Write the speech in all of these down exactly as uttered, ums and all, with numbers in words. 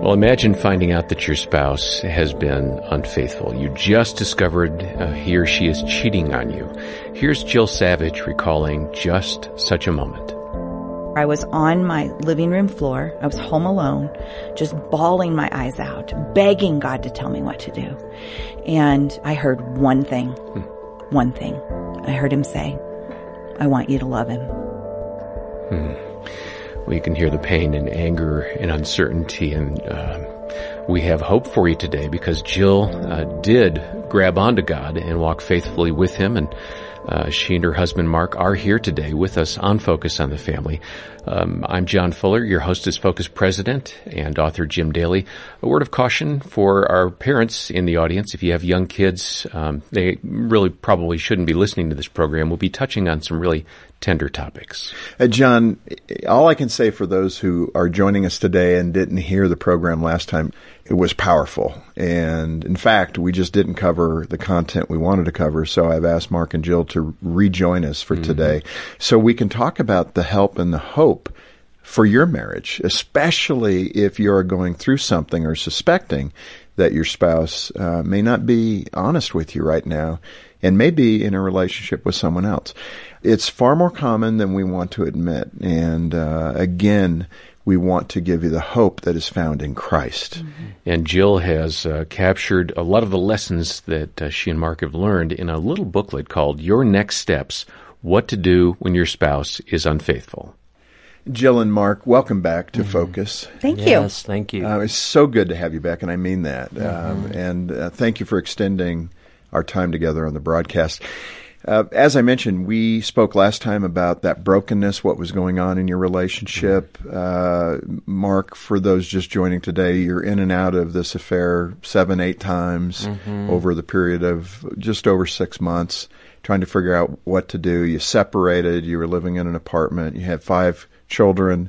Well, imagine finding out that your spouse has been unfaithful. You just discovered uh, he or she is cheating on you. Here's Jill Savage recalling just such a moment. I was on my living room floor. I was home alone, just bawling my eyes out, begging God to tell me what to do. And I heard one thing, hmm. one thing. I heard him say, I want you to love him. Hmm. Well, you can hear the pain and anger and uncertainty, and uh, we have hope for you today because Jill uh, did grab onto God and walk faithfully with him, and uh, she and her husband Mark are here today with us on Focus on the Family. Um, I'm John Fuller, your Hostess Focus president, and author Jim Daly. A word of caution for our parents in the audience. If you have young kids, um, they really probably shouldn't be listening to this program. We'll be touching on some really tender topics. Uh, John, all I can say for those who are joining us today and didn't hear the program last time, it was powerful. And in fact, we just didn't cover the content we wanted to cover. So I've asked Mark and Jill to rejoin us for mm-hmm. today so we can talk about the help and the hope for your marriage, especially if you're going through something or suspecting that your spouse uh, may not be honest with you right now and may be in a relationship with someone else. It's far more common than we want to admit. And uh, again, we want to give you the hope that is found in Christ. Mm-hmm. And Jill has uh, captured a lot of the lessons that uh, she and Mark have learned in a little booklet called Your Next Steps, What to Do When Your Spouse is Unfaithful. Jill and Mark, welcome back to mm-hmm. Focus. Thank you. Yes, thank you. Uh, it's so good to have you back, and I mean that. Mm-hmm. Um, and uh, thank you for extending our time together on the broadcast. Uh, as I mentioned, we spoke last time about that brokenness, what was going on in your relationship. Uh, Mark, for those just joining today, you're in and out of this affair seven, eight times mm-hmm. over the period of just over six months, trying to figure out what to do. You separated. You were living in an apartment. You had five children.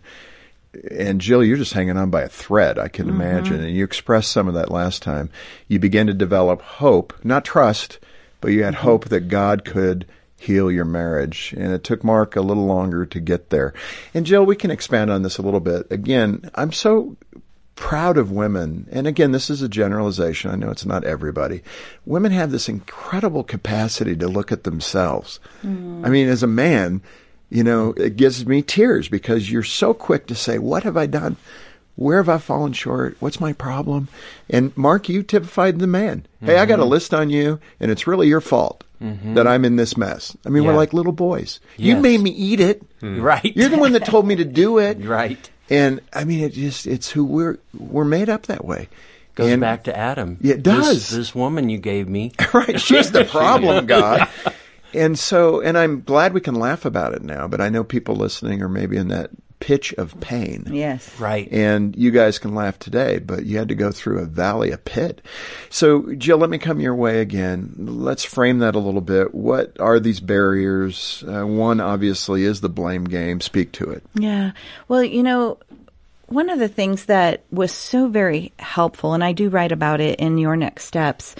And Jill, you're just hanging on by a thread, I can mm-hmm. imagine. And you expressed some of that last time. You began to develop hope, not trust, but you had hope that God could heal your marriage. And it took Mark a little longer to get there. And Jill, we can expand on this a little bit. Again, I'm so proud of women. And again, this is a generalization. I know it's not everybody. Women have this incredible capacity to look at themselves. Mm. I mean, as a man, you know, it gives me tears because you're so quick to say, what have I done? Where have I fallen short? What's my problem? And Mark, you typified the man. Mm-hmm. Hey, I got a list on you, and it's really your fault mm-hmm. that I'm in this mess. I mean, yeah. we're like little boys. Yes. You made me eat it. Mm. Right. You're the one that told me to do it. Right. And I mean, it just, it's who we're, we're made up that way. Goes and back to Adam. Yeah, it does. This, this woman you gave me. Right. She's the problem, God. And so, and I'm glad we can laugh about it now, but I know people listening are maybe in that pitch of pain. Yes. Right. And you guys can laugh today, but you had to go through a valley, a pit. So, Jill, let me come your way again. Let's frame that a little bit. What are these barriers? Uh, one, obviously, is the blame game. Speak to it. Yeah. Well, you know, one of the things that was so very helpful, and I do write about it in Your Next Steps,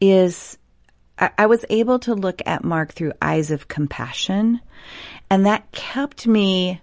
is I, I was able to look at Mark through eyes of compassion, and that kept me...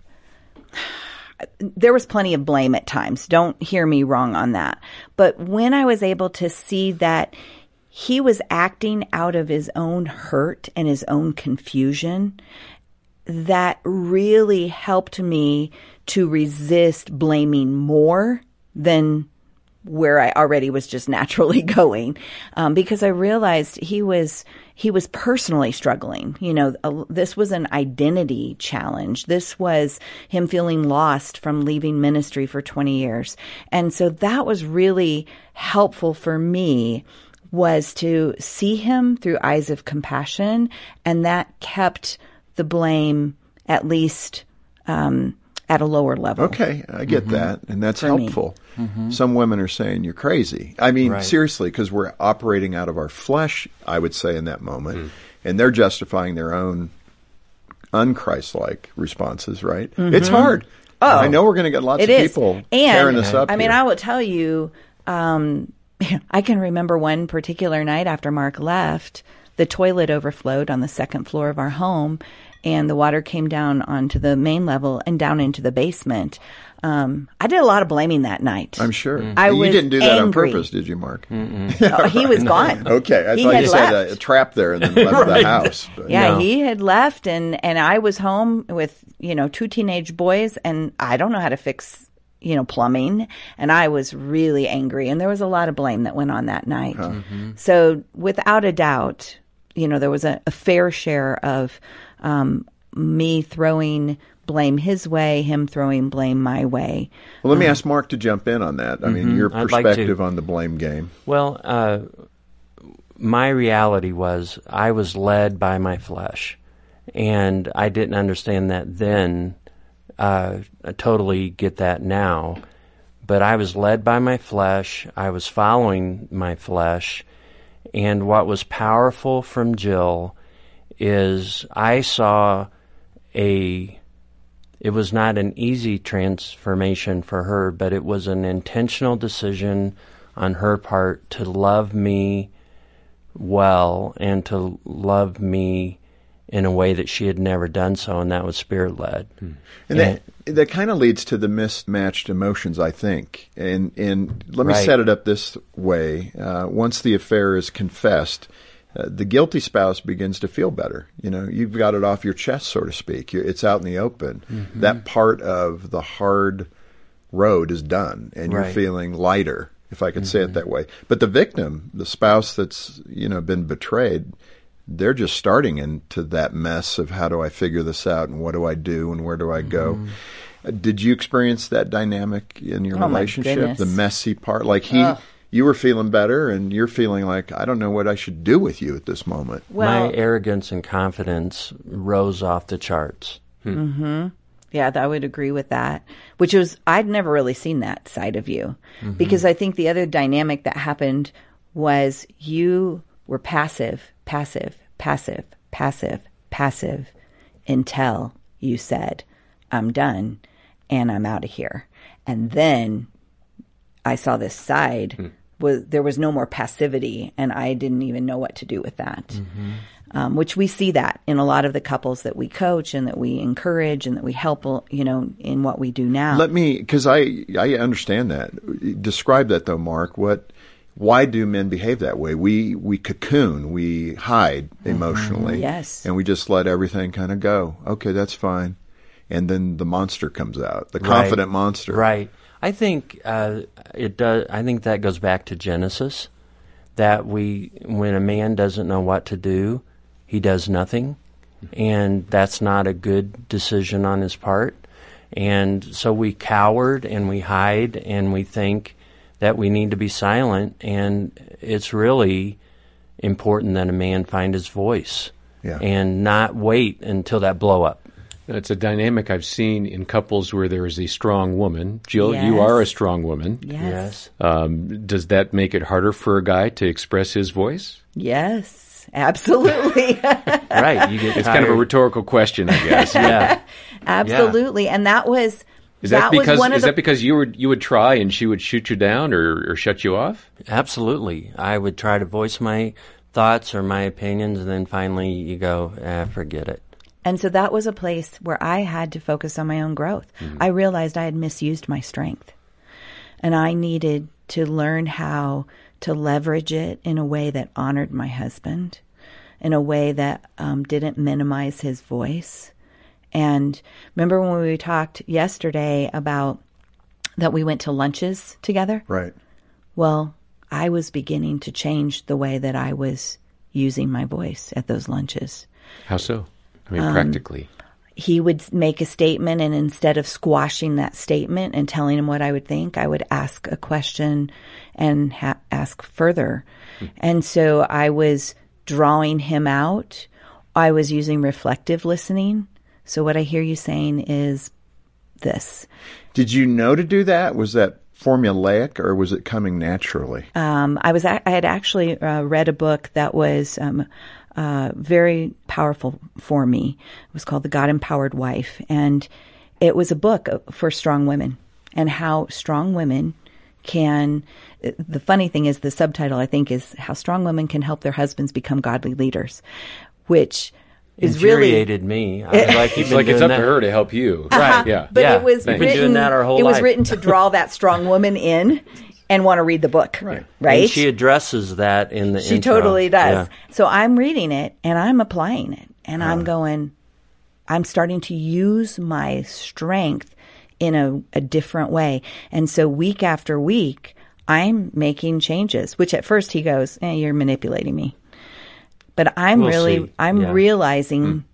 There was plenty of blame at times. Don't hear me wrong on that. But when I was able to see that he was acting out of his own hurt and his own confusion, that really helped me to resist blaming more than where I already was just naturally going, um, because I realized he was he was personally struggling. You know, uh, this was an identity challenge. This was him feeling lost from leaving ministry for twenty years. And so that was really helpful for me, was to see him through eyes of compassion, and that kept the blame at least um at a lower level. Okay, I get mm-hmm. that, and that's For helpful. Mm-hmm. Some women are saying you're crazy. I mean, right. seriously, because we're operating out of our flesh, I would say, in that moment, mm. and they're justifying their own un-Christ-like responses, right? Mm-hmm. It's hard. Oh, I know we're going to get lots it of is. people and, tearing this up I mean, here. I will tell you, um, I can remember one particular night after Mark left, the toilet overflowed on the second floor of our home. and the water came down onto the main level and down into the basement. Um, I did a lot of blaming that night. I'm sure. Mm. I you was didn't do that angry. on purpose, did you, Mark? Oh, he was gone. Okay, I he thought had you left. said a, a trap there and then left Right. the house. But. Yeah, No. he had left, and, and I was home with, you know, two teenage boys, and I don't know how to fix, you know, plumbing, and I was really angry, and there was a lot of blame that went on that night. Huh. Mm-hmm. So without a doubt, you know, there was a, a fair share of um, me throwing blame his way, him throwing blame my way. Well, let me ask Mark to jump in on that. I mean, your I'd like to. perspective on the blame game. Well, uh, my reality was I was led by my flesh, and I didn't understand that then. Uh, I totally get that now, but I was led by my flesh. I was following my flesh, and what was powerful from Jill is I saw a. It was not an easy transformation for her, but it was an intentional decision on her part to love me well and to love me in a way that she had never done so, and that was spirit-led. Hmm. And that, that kind of leads to the mismatched emotions, I think. And, and let me Right. set it up this way. Uh, once the affair is confessed, Uh, the guilty spouse begins to feel better. You know, you've got it off your chest, so to speak. You're, it's out in the open. Mm-hmm. That part of the hard road is done, and you're Right. feeling lighter, if I could Mm-hmm. say it that way. But the victim, the spouse that's, you know, been betrayed, they're just starting into that mess of how do I figure this out, and what do I do, and where do I go? Mm-hmm. Uh, did you experience that dynamic in your Oh, my relationship? goodness. The messy part? Like he... Ugh. You were feeling better, and you're feeling like, I don't know what I should do with you at this moment. Well, My arrogance and confidence rose off the charts. yeah, I would agree with that. Which was, I'd never really seen that side of you. Mm-hmm. Because I think the other dynamic that happened was you were passive, passive, passive, passive, passive until you said, I'm done and I'm out of here. And then I saw this side. Hmm. Was there was no more passivity, and I didn't even know what to do with that. Mm-hmm. Um, which we see that in a lot of the couples that we coach and that we encourage and that we help, you know, in what we do now. Let me, because I, I understand that. Describe that, though, Mark. What, why do men behave that way? We, we cocoon, we hide emotionally. Yes. And we just let everything kind of go. Okay, that's fine. And then the monster comes out, the Right. confident monster. Right. I think uh, it does. I think that goes back to Genesis, that we, when a man doesn't know what to do, he does nothing, and that's not a good decision on his part. And so we cowered and we hide and we think that we need to be silent, and it's really important that a man find his voice Yeah. and not wait until that blow up. It's a dynamic I've seen in couples where there is a strong woman. Jill, Yes. you are a strong woman. yes. Um, does that make it harder for a guy to express his voice? Yes. Absolutely. Right. You get It's kind of a tired. rhetorical question, I guess. Yeah. Absolutely. And that was Is that, was because one of is the that because you would you would try and she would shoot you down or, or shut you off? Absolutely. I would try to voice my thoughts or my opinions, and then finally you go, ah, forget it. And so that was a place where I had to focus on my own growth. Mm-hmm. I realized I had misused my strength, and I needed to learn how to leverage it in a way that honored my husband, in a way that um, didn't minimize his voice. And remember when we talked yesterday about that we went to lunches together? Right. Well, I was beginning to change the way that I was using my voice at those lunches. How so? I mean, Um, practically. He would make a statement, and instead of squashing that statement and telling him what I would think, I would ask a question and ha- ask further. Hmm. And so I was drawing him out. I was using reflective listening. So what I hear you saying is this. Did you know to do that? Was that formulaic, or was it coming naturally? Um, I was I had actually uh, read a book that was um, uh, very powerful for me. It was called The God Empowered Wife, and it was a book for strong women and how strong women can. The funny thing is, the subtitle I think is How Strong Women Can Help Their Husbands Become Godly Leaders, which is really infuriated me. I was like, It's like it's up to her to help you. Right. Yeah. But Yeah. it was We've written. been doing that our whole it was life. written to draw that strong woman in and want to read the book. Right. Right. And she addresses that in the She intro. totally does. Yeah. So I'm reading it and I'm applying it and I'm going, I'm starting to use my strength in a, a different way. And so week after week, I'm making changes, which at first he goes, eh, you're manipulating me. But I'm We'll really, see. I'm Yeah. realizing, Mm.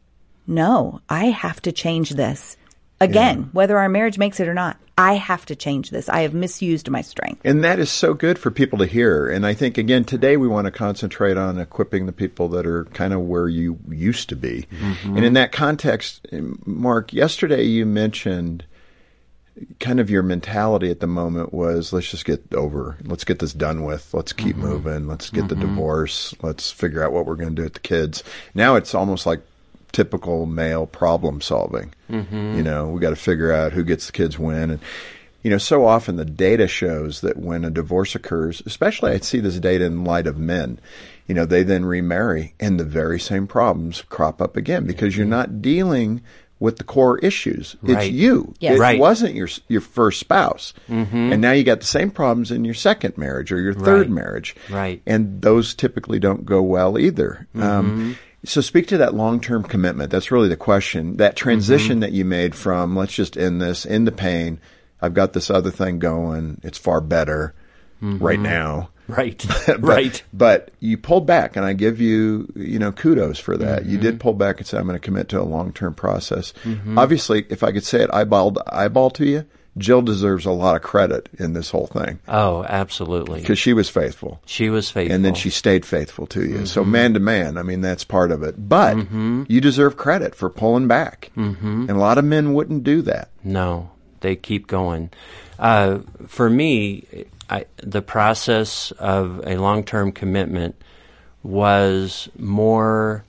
no, I have to change this. Again, Yeah. whether our marriage makes it or not, I have to change this. I have misused my strength. And that is so good for people to hear. And I think, again, today we want to concentrate on equipping the people that are kind of where you used to be. Mm-hmm. And in that context, Mark, yesterday you mentioned kind of your mentality at the moment was, let's just get over, let's get this done with, let's keep mm-hmm. moving, let's get mm-hmm. the divorce, let's figure out what we're going to do with the kids. Now it's almost like typical male problem solving. Mm-hmm. You know, we got to figure out who gets the kids when. And, you know, so often the data shows that when a divorce occurs, especially I see this data in light of men, you know, they then remarry and the very same problems crop up again because you're not dealing with the core issues. Right. It's you. Yes. It Right. wasn't your your first spouse. Mm-hmm. And now you got the same problems in your second marriage or your third Right. marriage. Right. And those typically don't go well either. Mm-hmm. Um, so speak to that long-term commitment. That's really the question. That transition mm-hmm. that you made from let's just end this, into pain. I've got this other thing going. It's far better mm-hmm. right now. Right. but, right. But you pulled back, and I give you, you know, kudos for that. Mm-hmm. You did pull back and say, I'm going to commit to a long-term process. Mm-hmm. Obviously, if I could say it eyeball to eyeball to you, Jill deserves a lot of credit in this whole thing. Oh, absolutely. Because she was faithful. She was faithful. And then she stayed faithful to you. Mm-hmm. So man to man, I mean, that's part of it. But mm-hmm. you deserve credit for pulling back. Mm-hmm. And a lot of men wouldn't do that. No, they keep going. Uh, for me, I, the process of a long-term commitment was more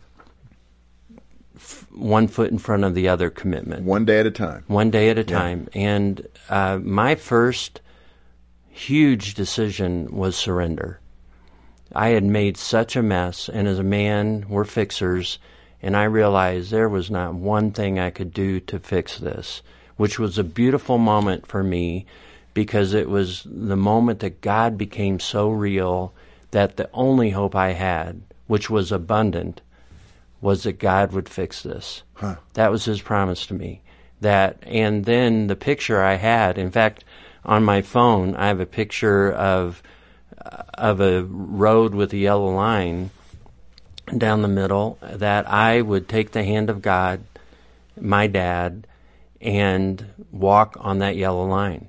f- one foot in front of the other commitment. One day at a time. One day at a time. Yeah. And uh, my first huge decision was surrender. I had made such a mess, and as a man, we're fixers, and I realized there was not one thing I could do to fix this, which was a beautiful moment for me because it was the moment that God became so real that the only hope I had, which was abundant, was that God would fix this. Huh. That was His promise to me. That, and then the picture I had, in fact, on my phone, I have a picture of uh, of a road with a yellow line down the middle, that I would take the hand of God, my dad, and walk on that yellow line.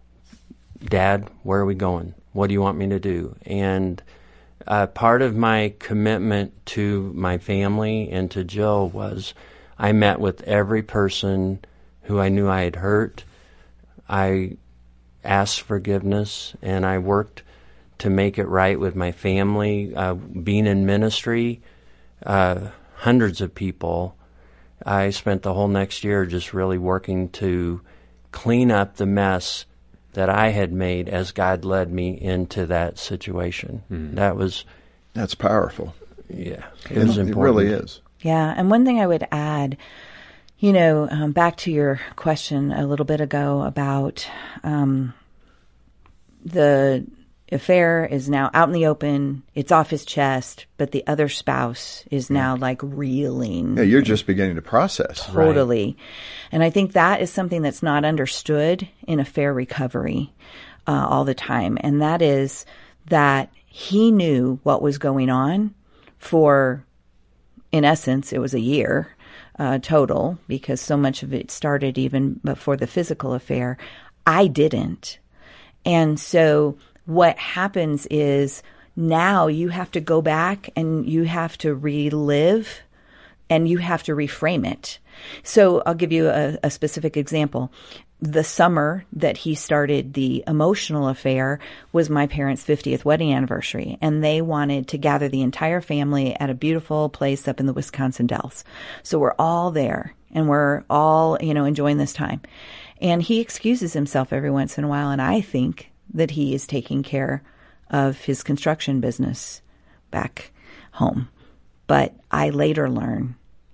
Dad, where are we going? What do you want me to do? And uh, part of my commitment to my family and to Jill was I met with every person who I knew I had hurt. I asked forgiveness, and I worked to make it right with my family. Uh, being in ministry, uh, hundreds of people, I spent the whole next year just really working to clean up the mess that I had made as God led me into that situation. Mm. That was... That's powerful. Yeah, it was it, important. It really is. Yeah, and one thing I would add, you know, um, back to your question a little bit ago about um, the affair is now out in the open, it's off his chest, but the other spouse is now like reeling. Yeah, you're just beginning to process. Totally. Right. And I think that is something that's not understood in affair recovery uh, all the time. And that is that he knew what was going on for, in essence, it was a year uh, total, because so much of it started even before the physical affair. I didn't. And so what happens is now you have to go back and you have to relive and you have to reframe it. So I'll give you a, a specific example. The summer that he started the emotional affair was my parents' fiftieth wedding anniversary, and they wanted to gather the entire family at a beautiful place up in the Wisconsin Dells. So we're all there and we're all, you know, enjoying this time. And he excuses himself every once in a while, and I think that he is taking care of his construction business back home. But I later learn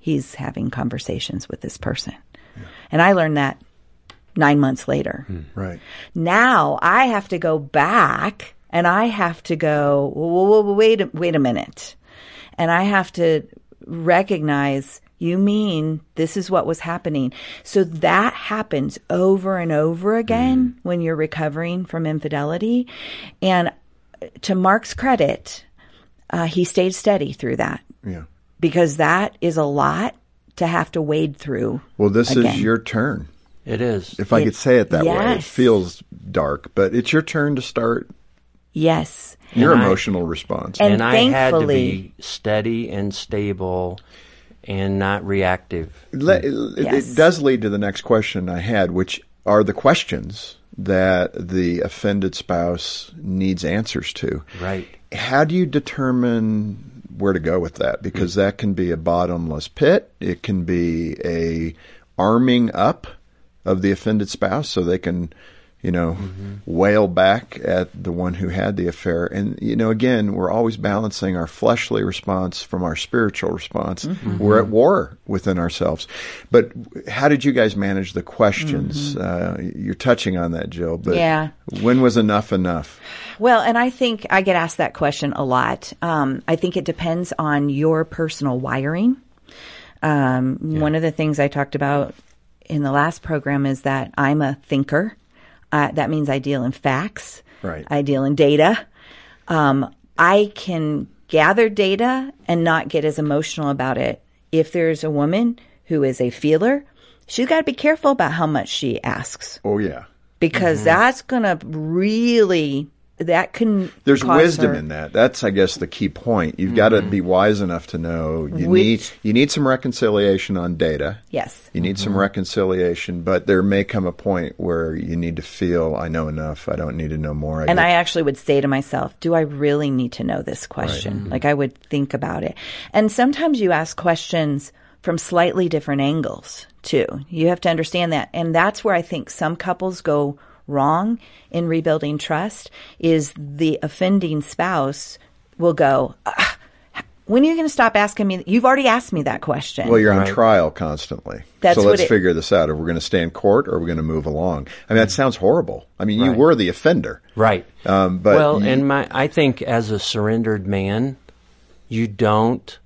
he's having conversations with this person. Yeah. And I learned that nine months later. Hmm. Right. Now I have to go back and I have to go, whoa, whoa, wait, a, wait a minute. And I have to recognize, you mean this is what was happening. So that happens over and over again mm. when you're recovering from infidelity. And to Mark's credit, uh, he stayed steady through that. Yeah. Because that is a lot to have to wade through. Well, this again. is your turn. It is. If I it, could say it that yes. way. It feels dark, but it's your turn to start yes. your and emotional I, response. And, and I thankfully, had to be steady and stable and not reactive. It, it, yes. it does lead to the next question I had, which are the questions that the offended spouse needs answers to. Right. How do you determine where to go with that? Because mm-hmm. that can be a bottomless pit. It can be a arming up of the offended spouse so they can, you know, mm-hmm. wail back at the one who had the affair. And, you know, again, we're always balancing our fleshly response from our spiritual response. Mm-hmm. We're at war within ourselves. But how did you guys manage the questions? Mm-hmm. Uh, you're touching on that, Jill, but yeah. when was enough enough? Well, and I think I get asked that question a lot. Um, I think it depends on your personal wiring. Um, yeah. One of the things I talked about in the last program is that I'm a thinker. Uh, that means I deal in facts. Right. I deal in data. Um, I can gather data and not get as emotional about it. If there's a woman who is a feeler, she's got to be careful about how much she asks. Oh, yeah. Because mm-hmm. that's going to really... That can There's wisdom her. in that. That's, I guess, the key point. You've mm-hmm. got to be wise enough to know you Which, need you need some reconciliation on data. Yes. You need mm-hmm. some reconciliation, but there may come a point where you need to feel, I know enough. I don't need to know more. I and get- I actually would say to myself, do I really need to know this question? Right. Mm-hmm. Like I would think about it. And sometimes you ask questions from slightly different angles too. You have to understand that. And that's where I think some couples go wrong in rebuilding trust is the offending spouse will go, ah, when are you going to stop asking me? You've already asked me that question. Well, you're on right. trial constantly. That's so what let's it, figure this out. Are we going to stay in court or are we going to move along? I mean, that sounds horrible. I mean, you right. were the offender. Right. Um, but well, you, and my, I think as a surrendered man, you don't,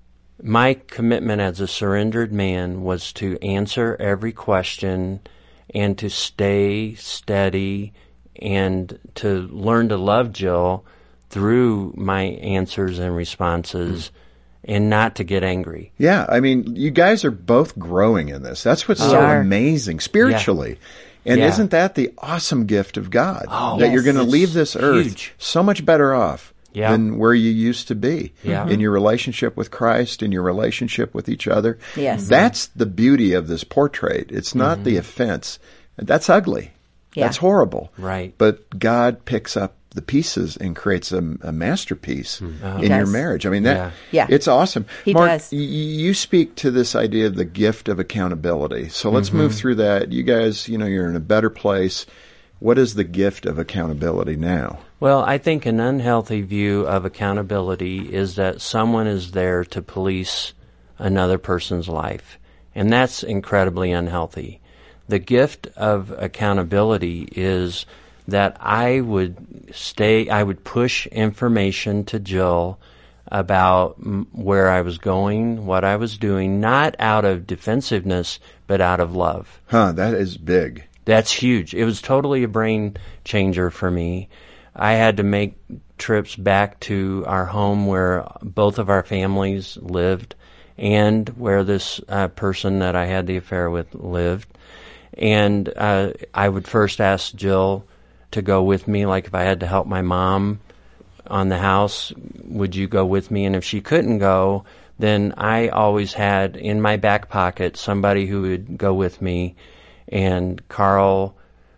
my commitment as a surrendered man was to answer every question and to stay steady and to learn to love Jill through my answers and responses and not to get angry. Yeah, I mean, you guys are both growing in this. That's what's We so are. amazing spiritually. Yeah. And Yeah. isn't that the awesome gift of God? Oh, that yes. you're going to It's leave this earth huge. so much better off Yeah. than where you used to be Yeah. in your relationship with Christ, in your relationship with each other. Yes. That's the beauty of this portrait. It's not Mm-hmm. the offense. That's ugly. Yeah. That's horrible. Right. But God picks up the pieces and creates a, a masterpiece Mm-hmm. in your does. marriage. I mean, that Yeah. Yeah. it's awesome. He Mark, does. y- you speak to this idea of the gift of accountability. So let's Mm-hmm. move through that. You guys, you know, you're in a better place. What is the gift of accountability now? Well, I think an unhealthy view of accountability is that someone is there to police another person's life, and that's incredibly unhealthy. The gift of accountability is that I would stay, I would push information to Jill about m- where I was going, what I was doing, not out of defensiveness, but out of love. Huh, that is big. That's huge. It was totally a brain changer for me. I had to make trips back to our home where both of our families lived and where this uh, person that I had the affair with lived. And uh, I would first ask Jill to go with me, like if I had to help my mom on the house, would you go with me? And if she couldn't go, then I always had in my back pocket somebody who would go with me. And Carl,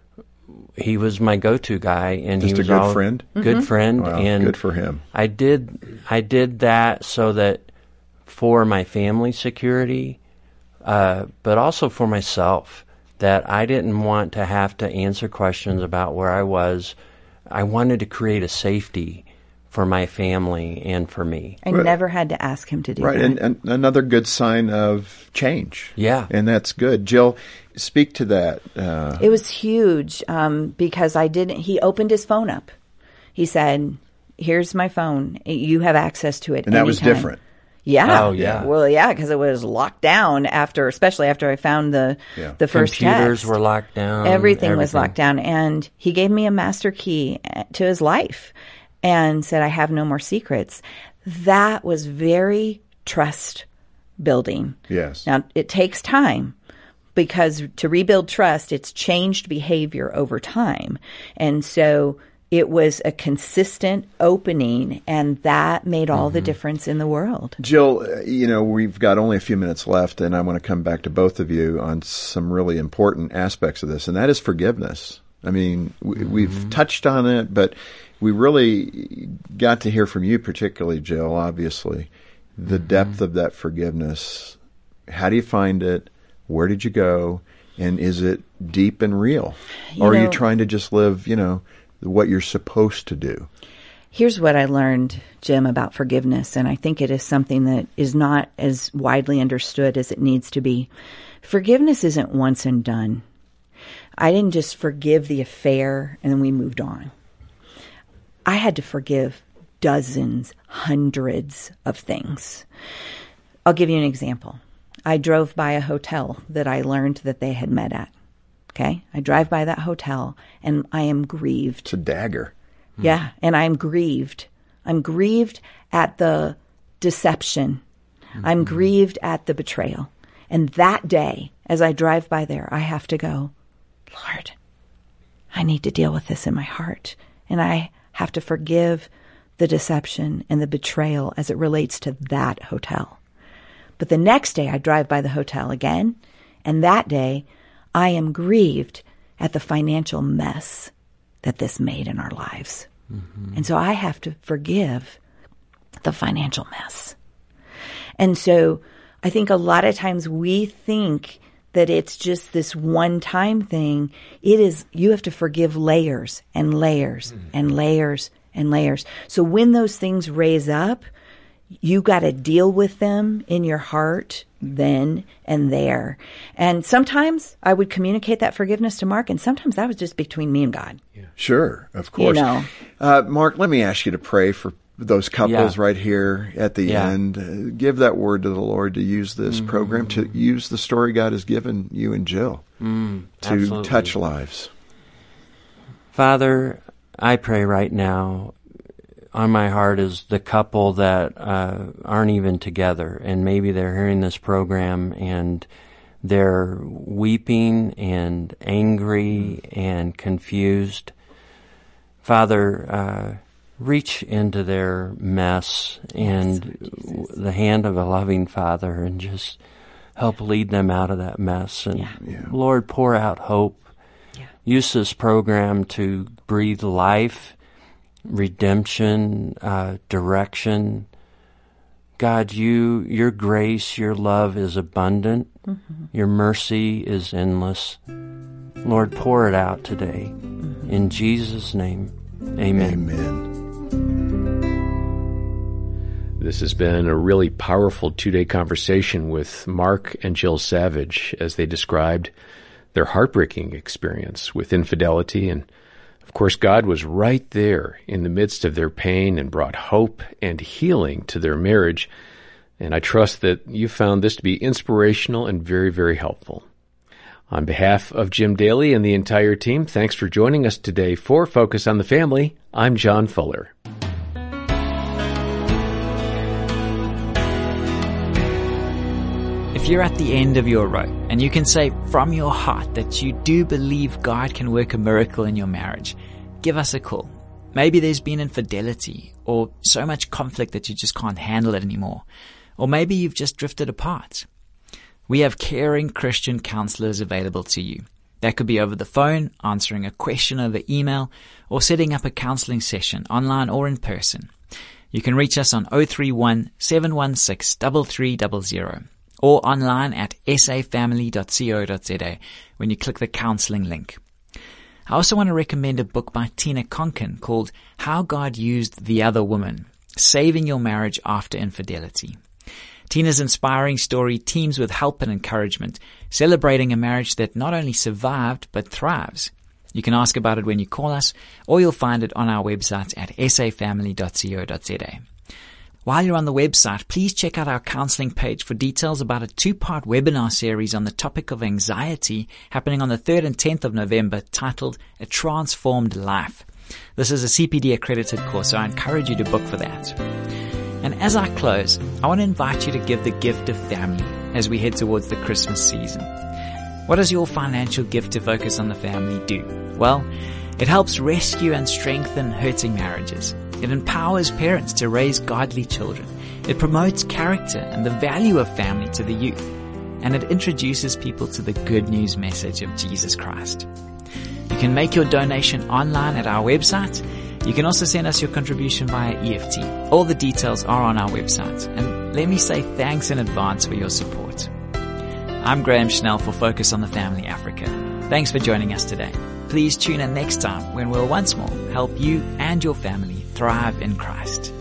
he was my go-to guy, and Just he a was good all, friend? Good friend, Wow, and good for him. I did. I did that so that for my family security, uh, but also for myself, that I didn't want to have to answer questions about where I was. I wanted to create a safety for my family and for me. I Right. never had to ask him to do Right, that. and, and another good sign of change. Yeah. And that's good. Jill, speak to that. Uh, It was huge um, because I didn't. He opened his phone up. He said, "Here's my phone. You have access to it." and that was anytime." different. Yeah. Oh, yeah. Well, yeah, because it was locked down after, especially after I found the Yeah. the first Computers text. were locked down. Everything, was locked down, and he gave me a master key to his life, and said, "I have no more secrets." That was very trust building. Yes. Now it takes time. Because to rebuild trust, it's changed behavior over time. And so it was a consistent opening, and that made all the difference in the world. Jill, uh, you know, we've got only a few minutes left, and I want to come back to both of you on some really important aspects of this, and that is forgiveness. I mean, we, Mm-hmm. we've touched on it, but we really got to hear from you, particularly, Jill, obviously, the Mm-hmm. depth of that forgiveness. How do you find it? Where did you go? And is it deep and real? You or are you know- trying to just live, you know, what you're supposed to do? Here's what I learned, Jim, about forgiveness, and I think it is something that is not as widely understood as it needs to be. Forgiveness isn't once and done. I didn't just forgive the affair and then we moved on. I had to forgive dozens, hundreds of things. I'll give you an example. I drove by a hotel that I learned that they had met at. Okay? I drive by that hotel and I am grieved. It's a dagger. Yeah, and I'm grieved. I'm grieved at the deception. I'm grieved at the betrayal. And that day, as I drive by there, I have to go, Lord, I need to deal with this in my heart. And I have to forgive the deception and the betrayal as it relates to that hotel. But the next day, I drive by the hotel again, and that day, I am grieved at the financial mess that this made in our lives. Mm-hmm. And so I have to forgive the financial mess. And so I think a lot of times we think that it's just this one-time thing. It is, you have to forgive layers and layers mm-hmm. and layers and layers. So when those things raise up, you got to deal with them in your heart then and there. And sometimes I would communicate that forgiveness to Mark, and sometimes that was just between me and God. Yeah. Sure, of course. You know. Uh, Mark, let me ask you to pray for those couples Yeah. right here at the Yeah. end. Uh, give that word to the Lord to use this mm-hmm. program, to use the story God has given you and Jill mm, to absolutely. touch lives. Father, I pray right now, on my heart is the couple that uh, aren't even together, and maybe they're hearing this program and they're weeping and angry and confused. Father, uh, reach into their mess and yes, the hand of a loving Father and just help lead them out of that mess. And yeah. Yeah. Lord, pour out hope. Yeah. Use this program to breathe life, redemption, uh, direction. God, you, your grace, your love is abundant. Mm-hmm. Your mercy is endless. Lord, pour it out today. Mm-hmm. In Jesus' name, amen. Amen. This has been a really powerful two-day conversation with Mark and Jill Savage as they described their heartbreaking experience with infidelity. And of course, God was right there in the midst of their pain and brought hope and healing to their marriage. And I trust that you found this to be inspirational and very, very helpful. On behalf of Jim Daly and the entire team, thanks for joining us today for Focus on the Family. I'm John Fuller. If you're at the end of your rope and you can say from your heart that you do believe God can work a miracle in your marriage, give us a call. Maybe there's been infidelity or so much conflict that you just can't handle it anymore. Or maybe you've just drifted apart. We have caring Christian counselors available to you. That could be over the phone, answering a question over email, or setting up a counseling session online or in person. You can reach us on oh three one, seven one six, three three zero zero or online at s a family dot co dot z a when you click the counseling link. I also want to recommend a book by Tina Conkin called How God Used the Other Woman, Saving Your Marriage After Infidelity. Tina's inspiring story teams with help and encouragement, celebrating a marriage that not only survived, but thrives. You can ask about it when you call us, or you'll find it on our website at s a family dot co dot z a. While you're on the website, please check out our counseling page for details about a two-part webinar series on the topic of anxiety happening on the third and tenth of November, titled A Transformed Life. This is a C P D accredited course, so I encourage you to book for that. And as I close, I want to invite you to give the gift of family as we head towards the Christmas season. What does your financial gift to Focus on the Family do? Well, it helps rescue and strengthen hurting marriages. It empowers parents to raise godly children. It promotes character and the value of family to the youth. And it introduces people to the good news message of Jesus Christ. You can make your donation online at our website. You can also send us your contribution via E F T. All the details are on our website. And let me say thanks in advance for your support. I'm Graham Schnell for Focus on the Family Africa. Thanks for joining us today. Please tune in next time when we'll once more help you and your family thrive in Christ.